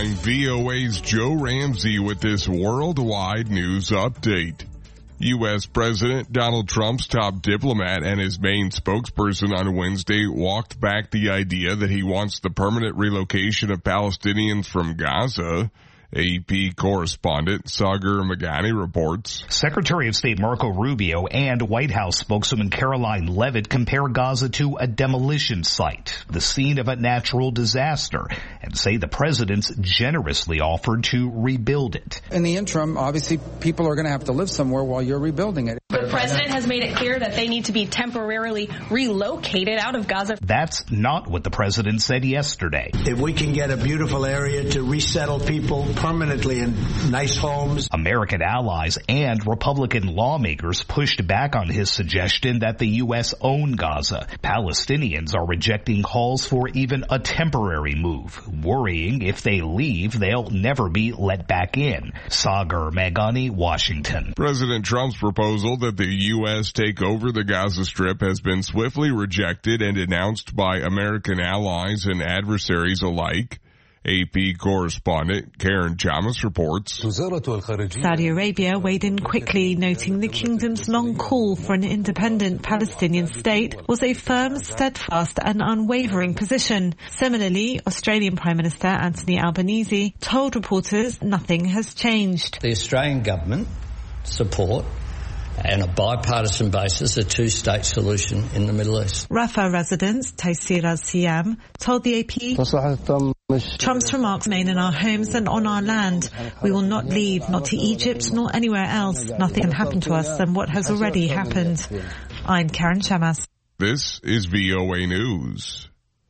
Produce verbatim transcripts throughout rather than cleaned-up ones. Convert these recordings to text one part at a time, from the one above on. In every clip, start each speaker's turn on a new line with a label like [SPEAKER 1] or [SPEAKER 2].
[SPEAKER 1] I'm V O A's Joe Ramsey with this worldwide news update. U S President Donald Trump's top diplomat and his main spokesperson on Wednesday walked back the idea that he wants the permanent relocation of Palestinians from Gaza. A P correspondent Sagar Meghani reports.
[SPEAKER 2] Secretary of State Marco Rubio and White House spokeswoman Caroline Leavitt compare Gaza to a demolition site, the scene of a natural disaster, and say the president's generously offered to rebuild it.
[SPEAKER 3] In the interim, obviously, people are going to have to live somewhere while you're rebuilding it.
[SPEAKER 4] The president has made it clear that they need to be temporarily relocated out of Gaza.
[SPEAKER 2] That's not what the president said yesterday.
[SPEAKER 5] If we can get a beautiful area to resettle people permanently in nice homes.
[SPEAKER 2] American allies and Republican lawmakers pushed back on his suggestion that the U S own Gaza. Palestinians are rejecting calls for even a temporary move, worrying if they leave, they'll never be let back in. Sagar Meghani, Washington.
[SPEAKER 1] President Trump's proposal that the U S take over the Gaza Strip has been swiftly rejected and denounced by American allies and adversaries alike. A P correspondent Karen Chamas reports.
[SPEAKER 6] Saudi Arabia weighed in quickly, noting the kingdom's long call for an independent Palestinian state was a firm, steadfast and unwavering position. Similarly, Australian Prime Minister Anthony Albanese told reporters nothing has changed.
[SPEAKER 7] The Australian government support and a bipartisan basis, a two-state solution in the Middle East.
[SPEAKER 6] Rafah resident Taysir al-Siyam told the A P, Trump's remarks remain in our homes and on our land. We will not leave, not to Egypt, nor anywhere else. Nothing can happen to us than what has already happened. I'm Karen Chamas.
[SPEAKER 1] This is V O A News.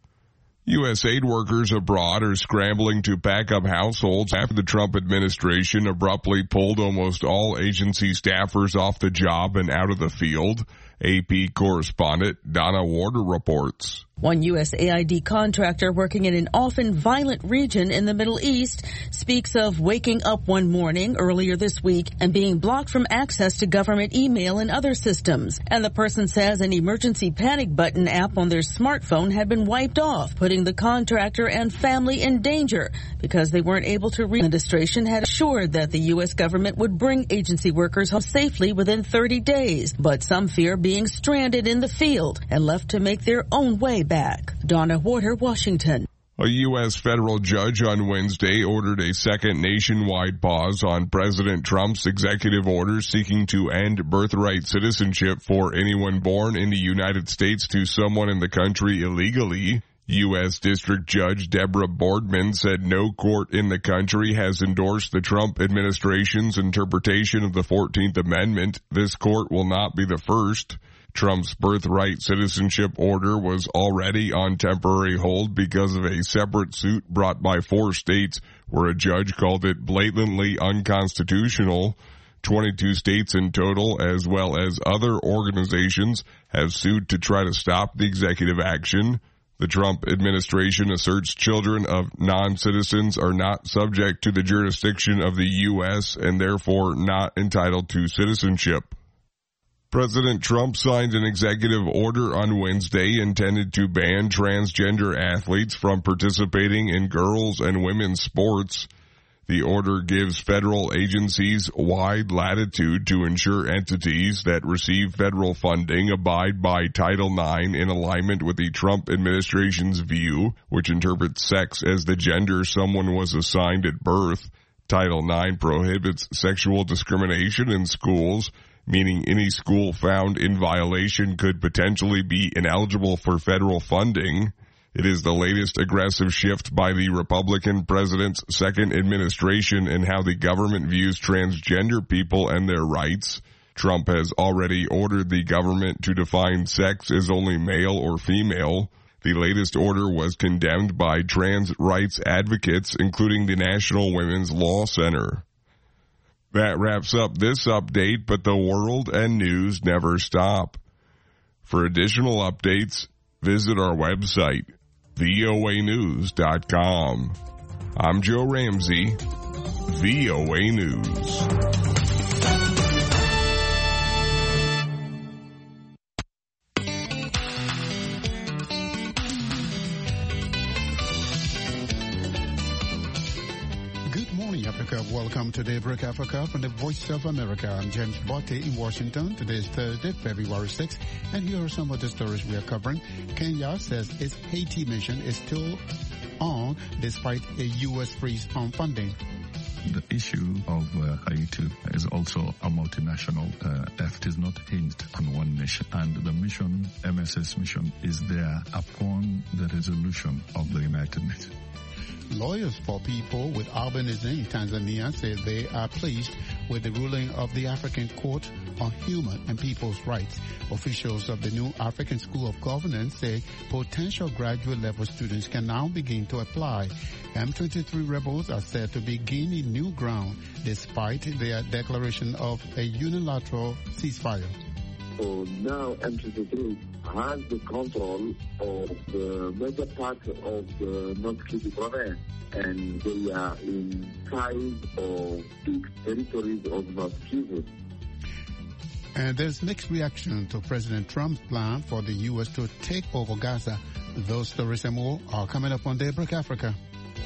[SPEAKER 1] U S aid workers abroad are scrambling to pack up households after the Trump administration abruptly pulled almost all agency staffers off the job and out of the field. A P correspondent Donna Warder reports.
[SPEAKER 8] One U S A I D contractor working in an often violent region in the Middle East speaks of waking up one morning earlier this week and being blocked from access to government email and other systems. And the person says an emergency panic button app on their smartphone had been wiped off, putting the contractor and family in danger because they weren't able to reach. The administration had assured that the U S government would bring agency workers home safely within thirty days, but some fear being stranded in the field and left to make their own way back. Donna Warder, Washington.
[SPEAKER 1] A U S federal judge on Wednesday ordered a second nationwide pause on President Trump's executive order seeking to end birthright citizenship for anyone born in the United States to someone in the country illegally. U S District Judge Deborah Boardman said no court in the country has endorsed the Trump administration's interpretation of the fourteenth Amendment. This court will not be the first. Trump's birthright citizenship order was already on temporary hold because of a separate suit brought by four states where a judge called it blatantly unconstitutional. twenty-two states in total, as well as other organizations, have sued to try to stop the executive action. The Trump administration asserts children of non-citizens are not subject to the jurisdiction of the U S and therefore not entitled to citizenship. President Trump signed an executive order on Wednesday intended to ban transgender athletes from participating in girls' and women's sports. The order gives federal agencies wide latitude to ensure entities that receive federal funding abide by Title nine in alignment with the Trump administration's view, which interprets sex as the gender someone was assigned at birth. Title nine prohibits sexual discrimination in schools, meaning any school found in violation could potentially be ineligible for federal funding. It is the latest aggressive shift by the Republican president's second administration in how the government views transgender people and their rights. Trump has already ordered the government to define sex as only male or female. The latest order was condemned by trans rights advocates, including the National Women's Law Center. That wraps up this update, but the world and news never stop. For additional updates, visit our website, V O A news dot com. I'm Joe Ramsey, V O A News.
[SPEAKER 9] Welcome to Daybreak Africa from the Voice of America. I'm James Botte in Washington. Today is Thursday, February sixth, and here are some of the stories we are covering. Kenya says its Haiti mission is still on despite a U S freeze on funding.
[SPEAKER 10] The issue of uh, Haiti is also a multinational uh, effort. It is not hinged on one nation. And the mission, M S S mission, is there upon the resolution of the United Nations.
[SPEAKER 9] Lawyers for people with albinism in Tanzania say they are pleased with the ruling of the African Court on Human and People's Rights. Officials of the new African School of Governance say potential graduate level students can now begin to apply. M twenty-three rebels are said to be gaining new ground despite their declaration of a unilateral ceasefire.
[SPEAKER 11] So now M twenty-three has the control of the major part of the North Kivu province, and they are in five or six territories of North Kivu.
[SPEAKER 9] And there's mixed reaction to President Trump's plan for the U S to take over Gaza. Those stories and more are coming up on Daybreak Africa.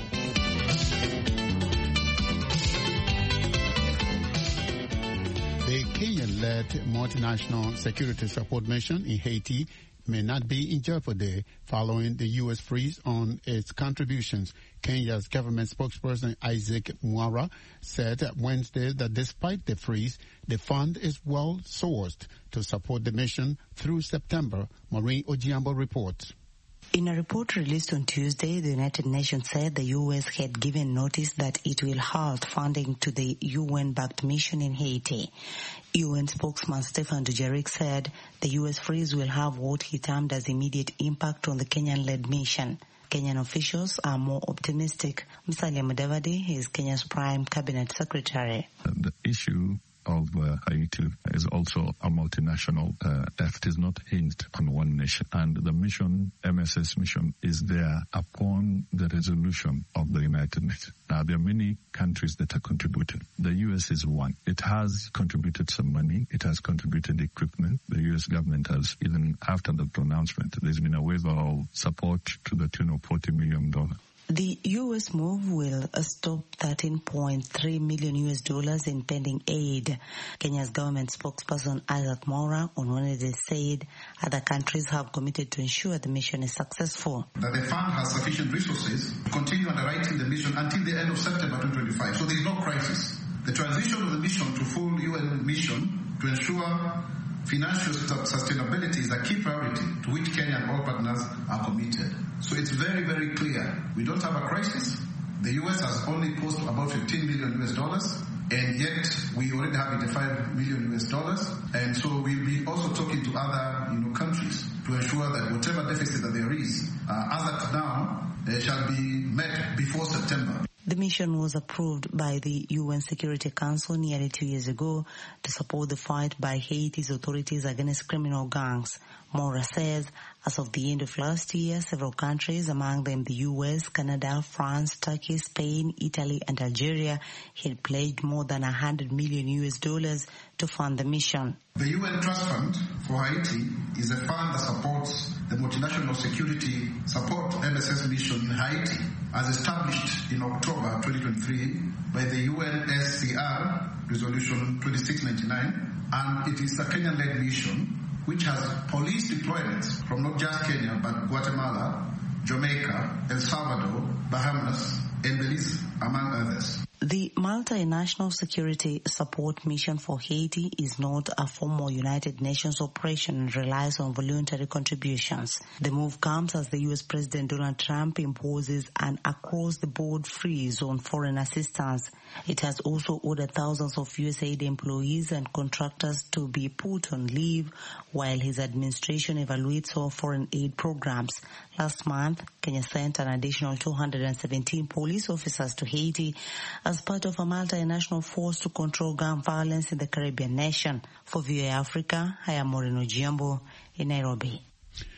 [SPEAKER 9] The Kenyan-led multinational security support mission in Haiti may not be in jeopardy following the U S freeze on its contributions. Kenya's government spokesperson Isaac Mwara said Wednesday that despite the freeze, the fund is well sourced to support the mission through September. Maureen Ojiambo reports.
[SPEAKER 12] In a report released on Tuesday, the United Nations said the U S had given notice that it will halt funding to the U N-backed mission in Haiti. U N spokesman Stefan Dujarric said the U S freeze will have what he termed as immediate impact on the Kenyan-led mission. Kenyan officials are more optimistic. Musalia Mudavadi is Kenya's prime cabinet secretary.
[SPEAKER 10] The issue of uh, Haiti is also a multinational uh, effort. It is not hinged on one nation. And the mission, M S S mission, is there upon the resolution of the United Nations. Now, there are many countries that are contributing. The U S is one. It has contributed some money. It has contributed equipment. The U S government has, even after the pronouncement, there's been a waiver of support to the tune of forty million dollars.
[SPEAKER 12] The U S move will stop thirteen point three million U S dollars in pending aid. Kenya's government spokesperson Isaac Mwara on Wednesday said other countries have committed to ensure the mission is successful.
[SPEAKER 13] That the fund has sufficient resources to continue underwriting the mission until the end of September twenty twenty-five. So there is no crisis. The transition of the mission to full U N mission to ensure financial sustainability is a key priority to which Kenya and all partners are committed. So it's very, very clear. We don't have a crisis. The U S has only posted about fifteen million U S dollars, and yet we already have eighty-five million U S dollars. And so we'll be also talking to other you know, countries to ensure that whatever deficit that there is, uh, as at now, uh, shall be met before September.
[SPEAKER 12] The mission was approved by the U N Security Council nearly two years ago to support the fight by Haiti's authorities against criminal gangs. Mora says as of the end of last year, several countries, among them the U S, Canada, France, Turkey, Spain, Italy, and Algeria, had pledged more than one hundred million U S dollars to fund the mission.
[SPEAKER 13] The U N Trust Fund for Haiti is a fund that supports the multinational security support M S S mission in Haiti, as established in October twenty twenty-three by the U N S C R Resolution twenty-six ninety-nine, and it is a Kenyan-led mission which has police deployments from not just Kenya but Guatemala, Jamaica, El Salvador, Bahamas, and Belize, among others.
[SPEAKER 12] The multinational security support mission for Haiti is not a formal United Nations operation and relies on voluntary contributions. The move comes as the U S President Donald Trump imposes an across-the-board freeze on foreign assistance. It has also ordered thousands of U S A I D employees and contractors to be put on leave while his administration evaluates all foreign aid programs. Last month, Kenya sent an additional two hundred seventeen police officers to Haiti as part of a multinational force to control gun violence in the Caribbean nation. For V O A Africa, I am Maureen Ojiambo in Nairobi.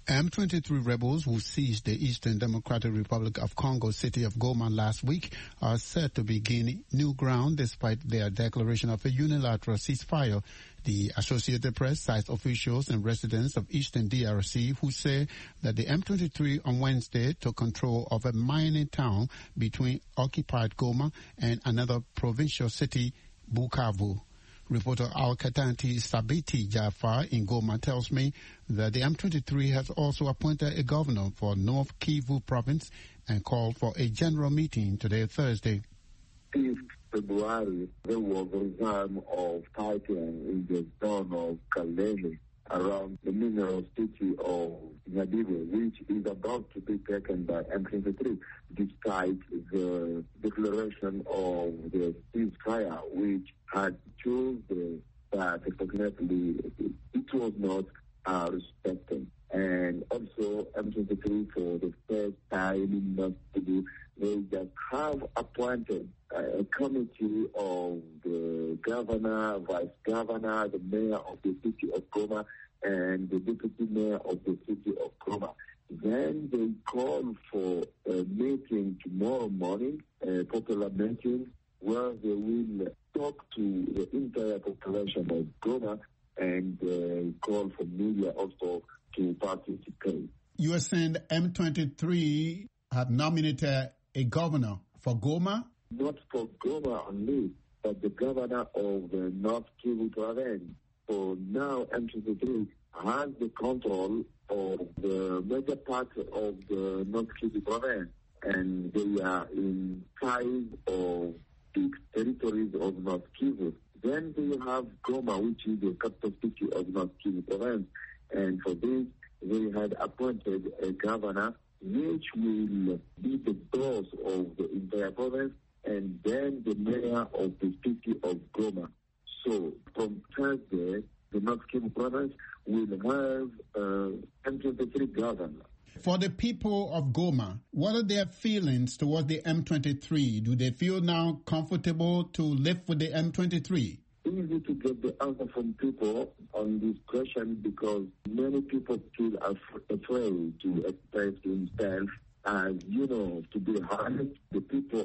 [SPEAKER 9] M twenty-three rebels who seized the Eastern Democratic Republic of Congo city of Goma last week are set to begin new ground despite their declaration of a unilateral ceasefire. The Associated Press cites officials and residents of Eastern D R C who say that the M twenty-three on Wednesday took control of a mining town between occupied Goma and another provincial city, Bukavu. Reporter Al-Katanti Sabiti Jafar in Goma tells me that the M twenty-three has also appointed a governor for North Kivu province and called for a general meeting today, Thursday.
[SPEAKER 11] fifth February, there was a time of fighting in the town of Kalele around the mineral city of Nyabibwe, which is about to be taken by M twenty-three, despite the declaration of the ceasefire, which had chosen that unfortunately it was not uh, respected. And also M twenty-three, for the first time in Moscow, they just have appointed uh, a committee of the governor, vice governor, the mayor of the city of Goma, and the deputy mayor of the city of Goma. Then they call for a meeting tomorrow morning, a popular meeting, where they will talk to the entire population of Goma and uh, call for media also to participate.
[SPEAKER 9] You are saying M twenty-three have nominated a governor for Goma?
[SPEAKER 11] Not for Goma only, but the governor of the North Kivu province. So now M twenty-three has the control of the major part of the North Kivu province, and they are in five of six territories of North Kivu. Then they have Goma, which is the capital city of North Kivu province, and for this they had appointed a governor which will be the boss of the entire province, and then the mayor of the city of Goma. So from Thursday, the North Kivu province will have uh, M twenty-three governor.
[SPEAKER 9] For the people of Goma, what are their feelings towards the M twenty-three? Do they feel now comfortable to live with the M twenty-three?
[SPEAKER 11] Easy to get the answer from people on this question because many people feel af- afraid to express themselves. As you know, to be honest, the people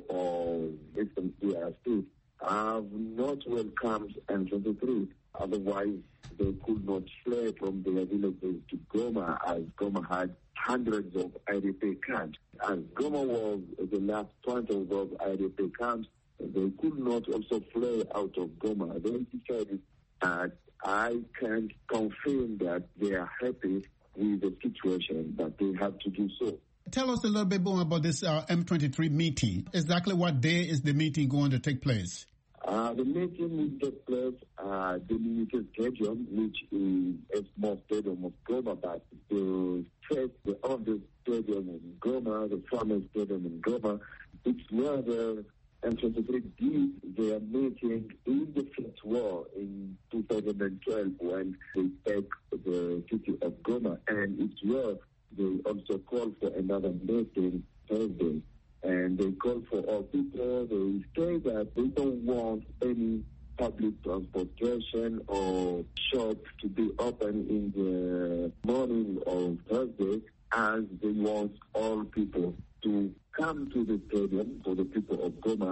[SPEAKER 11] of Eastern D R C have not welcomed M twenty-three. Otherwise, they could not flee from their villages to Goma, as Goma had hundreds of I D P camps. As Goma was the last point of those I D P camps, they could not also flee out of Goma. They decided that I can't confirm that they are happy with the situation, but they have to do so.
[SPEAKER 9] Tell us a little bit more about this uh, M twenty-three meeting. Exactly what day is the meeting going to take place?
[SPEAKER 11] Uh, the meeting will take place at the Military Stadium, which is a small stadium of Goma, but the first, the oldest stadium in Goma, the famous stadium in Goma, it's where the M twenty-three did their meeting in the First War in two thousand twelve when they take the city of Goma, and it's where they also call for another meeting Thursday. And they call for all people. They say that they don't want any public transportation or shops to be open in the morning of Thursday, as they want all people to come to the stadium for the people of Goma.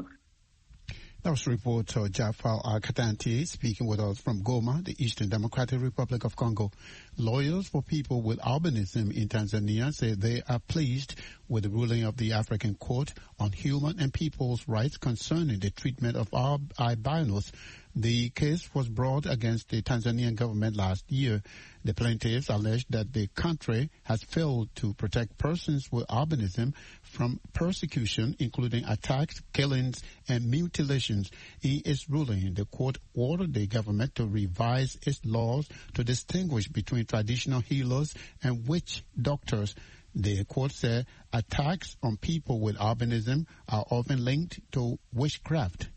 [SPEAKER 9] That was reporter Jafar Al-Katanti speaking with us from Goma, the Eastern Democratic Republic of Congo. Lawyers for people with albinism in Tanzania say they are pleased with the ruling of the African Court on Human and People's Rights concerning the treatment of albinos. The case was brought against the Tanzanian government last year. The plaintiffs alleged that the country has failed to protect persons with albinism from persecution, including attacks, killings, and mutilations. In its ruling, the court ordered the government to revise its laws to distinguish between traditional healers and witch doctors. The court said attacks on people with albinism are often linked to witchcraft.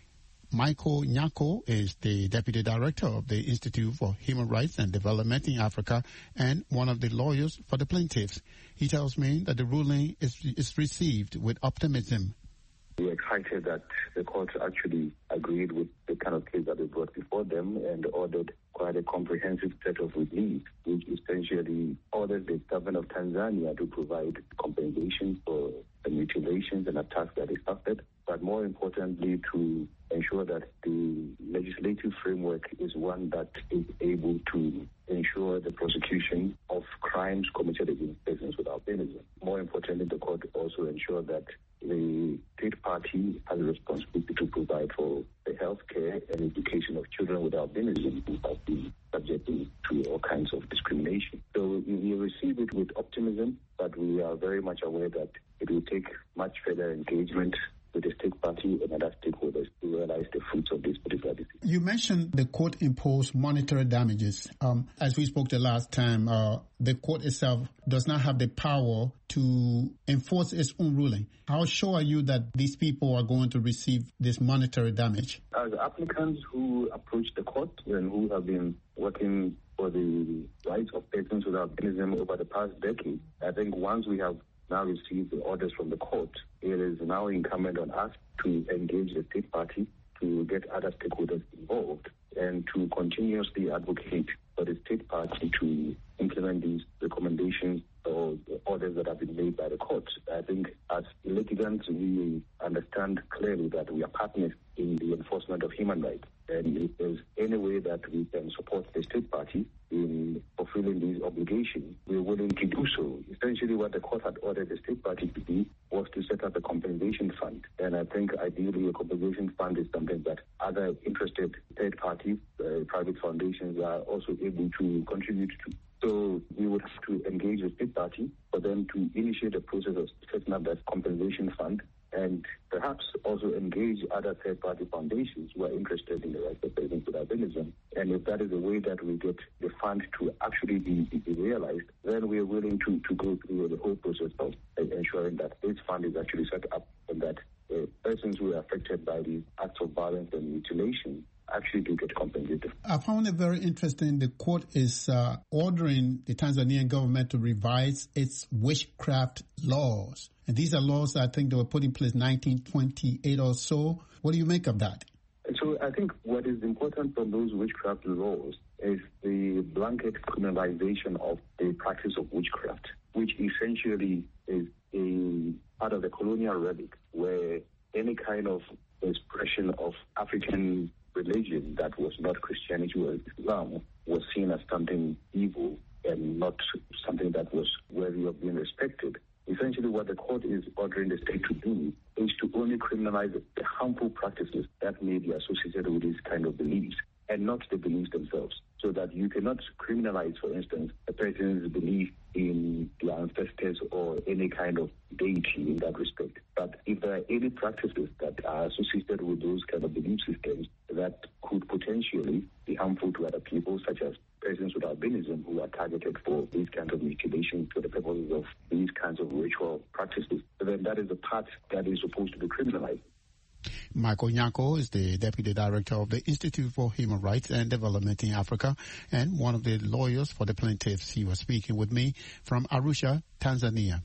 [SPEAKER 9] Michael Nyako is the Deputy Director of the Institute for Human Rights and Development in Africa and one of the lawyers for the plaintiffs. He tells me that the ruling is, is received with optimism.
[SPEAKER 11] we're excited that the court actually agreed with the kind of case that they brought before them and ordered quite a comprehensive set of relief, which essentially ordered the government of Tanzania to provide compensation for the mutilations and attacks that they suffered, but more importantly to ensure that the legislative framework is one that is able to ensure the prosecution of crimes committed against persons with albinism. More importantly, the court also ensured that the state party has a responsibility to provide for the health care and education of children with albinism who have been subjected to all kinds of discrimination. So we receive it with optimism, but we are very much aware that it will take much further engagement with the state party and other stakeholders to realize the fruits of this particular decision.
[SPEAKER 9] You mentioned the court imposed monetary damages. Um, as we spoke the last time, uh, the court itself does not have the power to enforce its own ruling. How sure are you that these people are going to receive this monetary damage?
[SPEAKER 11] As applicants who approach the court and who have been working for the rights of persons with albinism over the past decade, I think once we have now received the orders from the court, it is now incumbent on us to engage the state party, to get other stakeholders involved, and to continuously advocate for the state party to implement these recommendations or the orders that have been made by the court. I think as litigants, we understand clearly that we are partners in the enforcement of human rights. And if there's any way that we can support the state party in fulfilling these obligations, we're willing to do so. Essentially, what the court had ordered the state party to do was to set up a compensation fund. And I think ideally a compensation fund is something that other interested third parties, uh, private foundations are also able to contribute to. So we would have to engage the state party for them to initiate a process of setting up that compensation fund, and perhaps also engage other third-party foundations who are interested in the rights of persons with albinism. And if that is a way that we get the fund to actually be, be realized, then we are willing to, to go through the whole process of ensuring that this fund is actually set up and that uh, persons who are affected by these acts of violence and mutilation actually do get compensated.
[SPEAKER 9] I found it very interesting. The court is uh, ordering the Tanzanian government to revise its witchcraft laws. And these are laws, I think, that were put in place in nineteen twenty-eight or so. What do you make of that?
[SPEAKER 11] So I think what is important from those witchcraft laws is the blanket criminalization of the practice of witchcraft, which essentially is a part of the colonial relic where any kind of expression of African religion that was not Christianity or Islam was seen as something evil and not something that was worthy of being respected. Essentially, what the court is ordering the state to do is to only criminalize the harmful practices that may be associated with these kind of beliefs and not the beliefs themselves. So that you cannot criminalize, for instance, a person's belief in their ancestors or any kind of deity in that respect. But if there are any practices that are associated with those kind of belief systems that could potentially be harmful to other people, such as persons with albinism who are targeted for these kinds of mutilations for the purposes of these kinds of ritual practices, then that is the part that is supposed to be criminalized.
[SPEAKER 9] Michael Nyako is the Deputy Director of the Institute for Human Rights and Development in Africa and one of the lawyers for the plaintiffs. He was speaking with me from Arusha, Tanzania.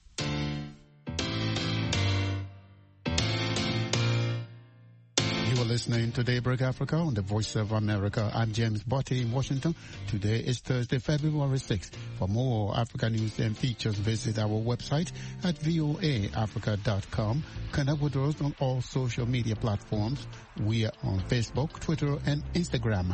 [SPEAKER 9] You are listening to Daybreak Africa on the Voice of America. I'm James Botti in Washington. Today is Thursday, February sixth. For more Africa news and features, visit our website at voa africa dot com. Connect with us on all social media platforms. We are on Facebook, Twitter, and Instagram.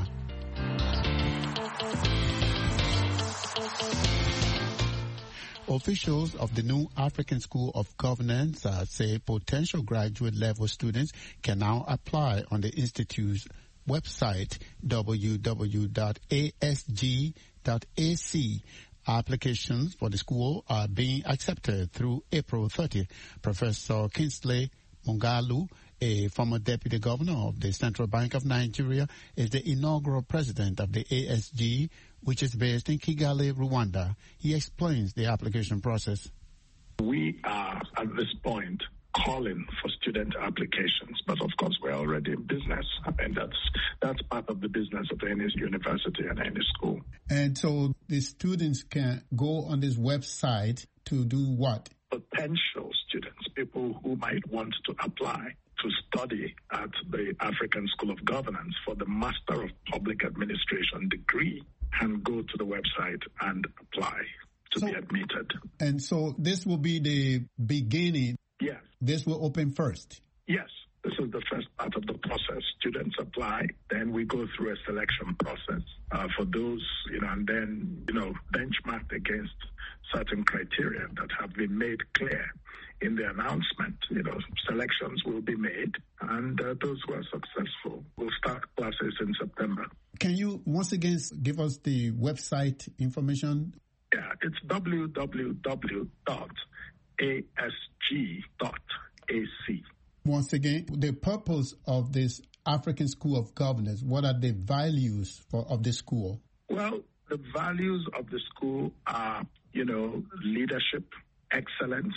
[SPEAKER 9] Officials of the New African School of Governance uh, say potential graduate level students can now apply on the Institute's website, w w w dot a s g dot a c. Applications for the school are being accepted through April thirtieth. Professor Kingsley Mongalu, a former deputy governor of the Central Bank of Nigeria, is the inaugural president of the A S G, which is based in Kigali, Rwanda. He explains the application process.
[SPEAKER 14] We are, at this point, calling for student applications, but of course we're already in business, and that's that's part of the business of any university and any school.
[SPEAKER 9] And so the students can go on this website to do what?
[SPEAKER 14] Potential students, people who might want to apply to study at the African School of Governance for the Master of Public Administration degree, can go to the website and apply to so, be admitted.
[SPEAKER 9] And so this will be the beginning?
[SPEAKER 14] Yes.
[SPEAKER 9] This will open first?
[SPEAKER 14] Yes. This is the first part of the process. Students apply, then we go through a selection process uh, for those, you know, and then, you know, benchmarked against certain criteria that have been made clear in the announcement. You know, selections will be made, and uh, those who are successful will start classes in September.
[SPEAKER 9] Can you once again give us the website information?
[SPEAKER 14] Yeah, it's w w w dot a s g dot a c.
[SPEAKER 9] Once again, the purpose of this African School of Governance, what are the values for, of the school?
[SPEAKER 14] Well, the values of the school are, you know, leadership, excellence,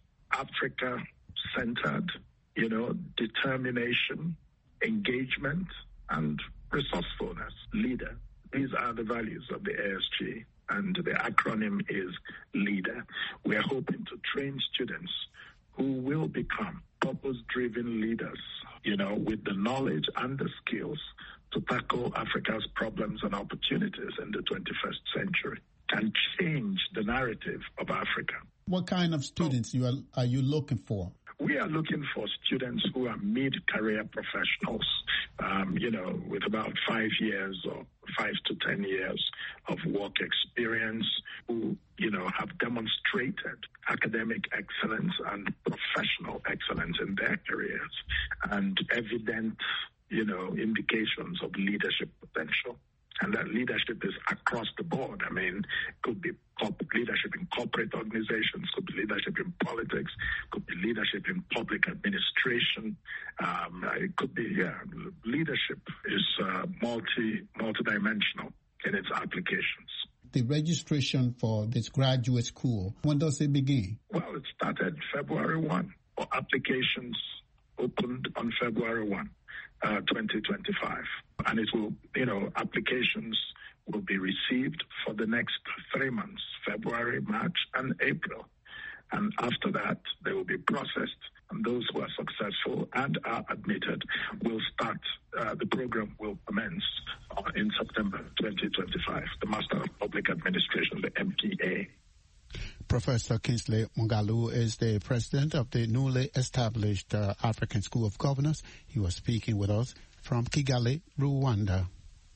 [SPEAKER 14] Africa-centered, you know, determination, engagement, and resourcefulness. Leader. These are the values of the A S G, and the acronym is LEADER. We are hoping to train students who will become purpose-driven leaders, you know, with the knowledge and the skills to tackle Africa's problems and opportunities in the twenty-first century and change the narrative of Africa.
[SPEAKER 9] What kind of students you are, are you looking for?
[SPEAKER 14] We are looking for students who are mid-career professionals, um, you know, with about five years or five to ten years of work experience, who, you know, have demonstrated academic excellence and professional excellence in their careers and evident, you know, indications of leadership potential. And that leadership is across the board. I mean, it could be leadership in corporate organizations, could be leadership in politics, could be leadership in public administration. Um, it could be, yeah, leadership is uh, multi, multidimensional in its applications.
[SPEAKER 9] The registration for this graduate school, when does it begin?
[SPEAKER 14] Well, it started February first, or applications opened on February first. Uh, twenty twenty-five. And it will, you know, applications will be received for the next three months, February, March, and April. And after that, they will be processed, and those who are successful and are admitted will start, uh, the program will commence uh, in September twenty twenty-five, the Master of Public Administration, the M P A.
[SPEAKER 9] Professor Kingsley Moghalu is the president of the newly established uh, African School of Governance. He was speaking with us from Kigali, Rwanda.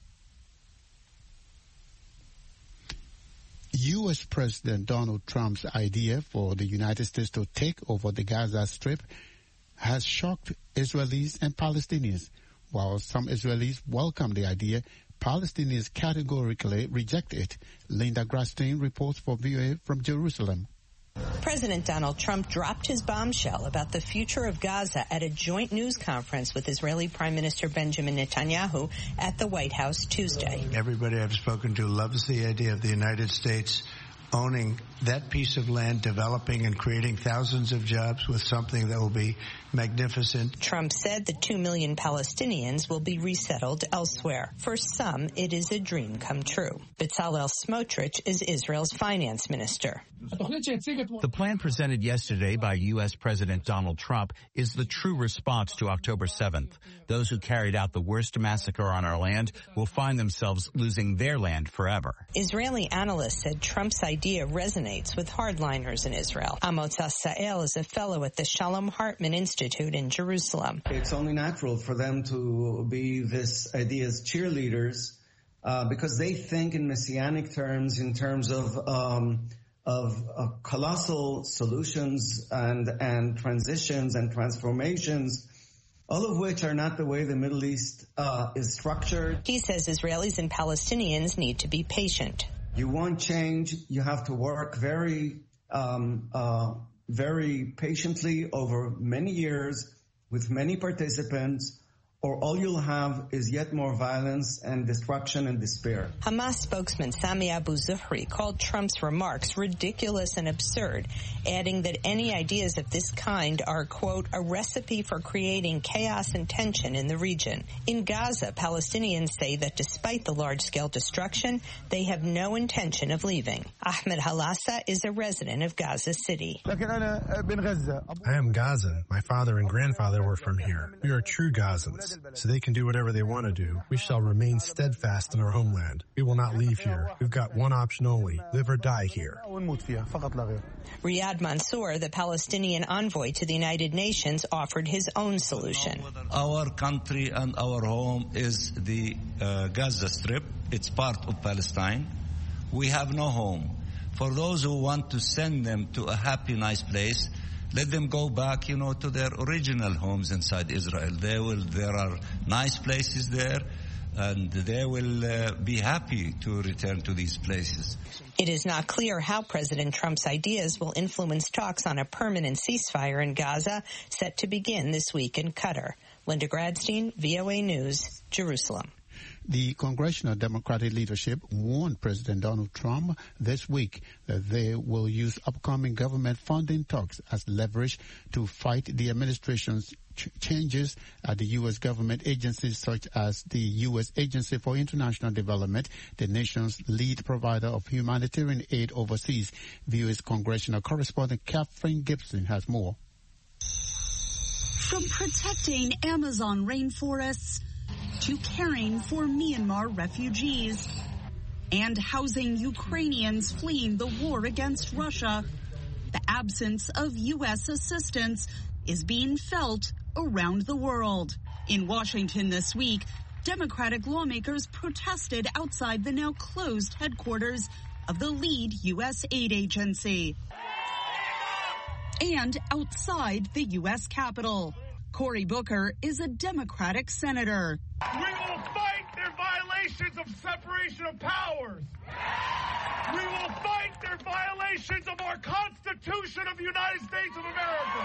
[SPEAKER 9] U S President Donald Trump's idea for the United States to take over the Gaza Strip has shocked Israelis and Palestinians. While some Israelis welcome the idea, Palestinians categorically reject it. Linda Grasstein reports for V O A from Jerusalem.
[SPEAKER 15] President Donald Trump dropped his bombshell about the future of Gaza at a joint news conference with Israeli Prime Minister Benjamin Netanyahu at the White House Tuesday.
[SPEAKER 5] Everybody I've spoken to loves the idea of the United States owning that piece of land, developing and creating thousands of jobs with something that will be magnificent.
[SPEAKER 15] Trump said the two million Palestinians will be resettled elsewhere. For some, it is a dream come true. Bezalel Smotrich is Israel's finance minister.
[SPEAKER 16] The plan presented yesterday by U S President Donald Trump is the true response to October seventh. Those who carried out the worst massacre on our land will find themselves losing their land forever.
[SPEAKER 15] Israeli analysts said Trump's idea resonates with hardliners in Israel. Amos Hasael is a fellow at the Shalom Hartman Institute in Jerusalem.
[SPEAKER 17] It's only natural for them to be this idea's cheerleaders uh, because they think in messianic terms, in terms of um, of uh, colossal solutions and and transitions and transformations, all of which are not the way the Middle East uh, is structured.
[SPEAKER 15] He says Israelis and Palestinians need to be patient.
[SPEAKER 17] You want change, you have to work very, um, uh, very patiently over many years with many participants, or all you'll have is yet more violence and destruction and despair.
[SPEAKER 15] Hamas spokesman Sami Abu Zuhri called Trump's remarks ridiculous and absurd, adding that any ideas of this kind are, quote, a recipe for creating chaos and tension in the region. In Gaza, Palestinians say that despite the large-scale destruction, they have no intention of leaving. Ahmed Halassa is a resident of Gaza City.
[SPEAKER 18] I am Gazan. My father and grandfather were from here. We are true Gazans, so they can do whatever they want to do. We shall remain steadfast in our homeland. We will not leave here. We've got one option only, live or die here.
[SPEAKER 15] Riyad Mansour, the Palestinian envoy to the United Nations, offered his own solution.
[SPEAKER 19] Our country and our home is the uh, Gaza Strip. It's part of Palestine. We have no home. For those who want to send them to a happy, nice place, let them go back, you know, to their original homes inside Israel. They will. There are nice places there, and they will uh, be happy to return to these places.
[SPEAKER 15] It is not clear how President Trump's ideas will influence talks on a permanent ceasefire in Gaza, set to begin this week in Qatar. Linda Gradstein, V O A News, Jerusalem.
[SPEAKER 9] The congressional Democratic leadership warned President Donald Trump this week that they will use upcoming government funding talks as leverage to fight the administration's ch- changes at the U S government agencies such as the U S Agency for International Development, the nation's lead provider of humanitarian aid overseas. V O A's congressional correspondent Catherine Gibson has more.
[SPEAKER 20] From protecting Amazon rainforests to caring for Myanmar refugees and housing Ukrainians fleeing the war against Russia, the absence of U S assistance is being felt around the world. In Washington this week, Democratic lawmakers protested outside the now closed headquarters of the lead U S aid agency and outside the U S Capitol. Cory Booker is a Democratic senator.
[SPEAKER 21] We will fight their violations of separation of powers. We will fight their violations of our Constitution of the United States of America.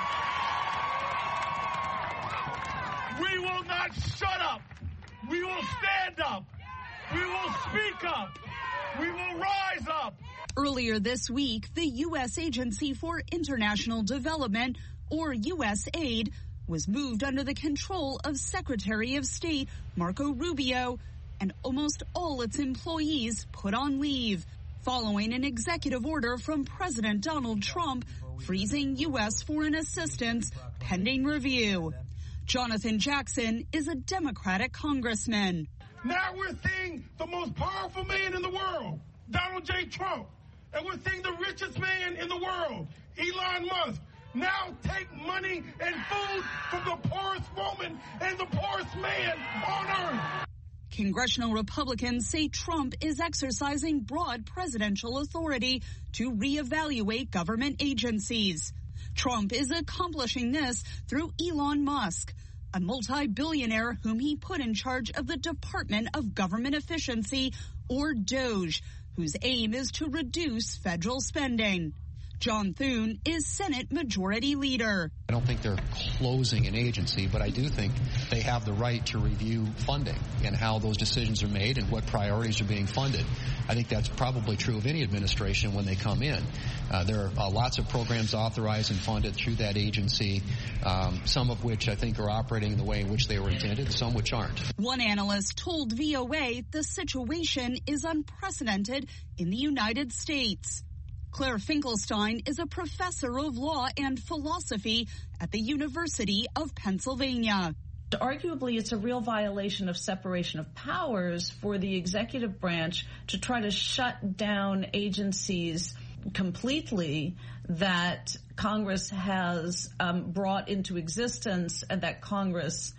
[SPEAKER 21] We will not shut up. We will stand up. We will speak up. We will rise up.
[SPEAKER 20] Earlier this week, the U S Agency for International Development, or U S A I D, was moved under the control of Secretary of State Marco Rubio, and almost all its employees put on leave, following an executive order from President Donald Trump freezing U S foreign assistance pending review. Jonathan Jackson is a Democratic congressman.
[SPEAKER 21] Now we're seeing the most powerful man in the world, Donald J. Trump, and we're seeing the richest man in the world, Elon Musk, now take money and food from the poorest woman and the poorest man on earth.
[SPEAKER 20] Congressional Republicans say Trump is exercising broad presidential authority to reevaluate government agencies. Trump is accomplishing this through Elon Musk, a multi-billionaire whom he put in charge of the Department of Government Efficiency, or DOGE, whose aim is to reduce federal spending. John Thune is Senate Majority Leader.
[SPEAKER 22] I don't think they're closing an agency, but I do think they have the right to review funding and how those decisions are made and what priorities are being funded. I think that's probably true of any administration when they come in. Uh, there are uh, lots of programs authorized and funded through that agency, um, some of which I think are operating in the way in which they were intended, some which aren't.
[SPEAKER 20] One analyst told V O A the situation is unprecedented in the United States. Claire Finkelstein is a professor of law and philosophy at the University of Pennsylvania.
[SPEAKER 23] Arguably, it's a real violation of separation of powers for the executive branch to try to shut down agencies completely that Congress has um, brought into existence and that Congress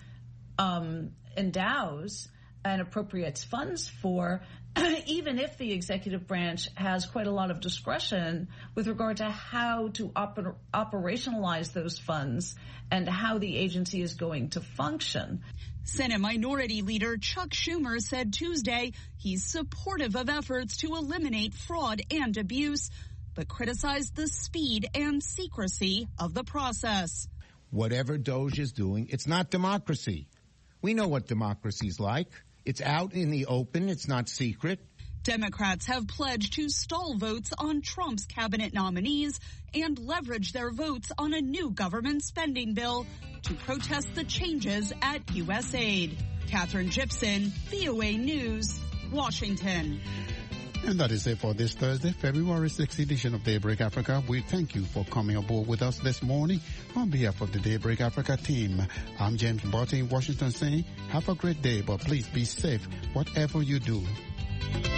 [SPEAKER 23] um, endows and appropriates funds for, even if the executive branch has quite a lot of discretion with regard to how to oper- operationalize those funds and how the agency is going to function.
[SPEAKER 20] Senate Minority Leader Chuck Schumer said Tuesday he's supportive of efforts to eliminate fraud and abuse, but criticized the speed and secrecy of the process.
[SPEAKER 24] Whatever DOGE is doing, it's not democracy.
[SPEAKER 2] We know what democracy's like. It's out in the open. It's not secret.
[SPEAKER 20] Democrats have pledged to stall votes on Trump's cabinet nominees and leverage their votes on a new government spending bill to protest the changes at U S aid. Catherine Gibson, V O A News, Washington.
[SPEAKER 9] And that is it for this Thursday, February sixth edition of Daybreak Africa. We thank you for coming aboard with us this morning. On behalf of the Daybreak Africa team, I'm James Barton in Washington saying, have a great day, but please be safe whatever you do.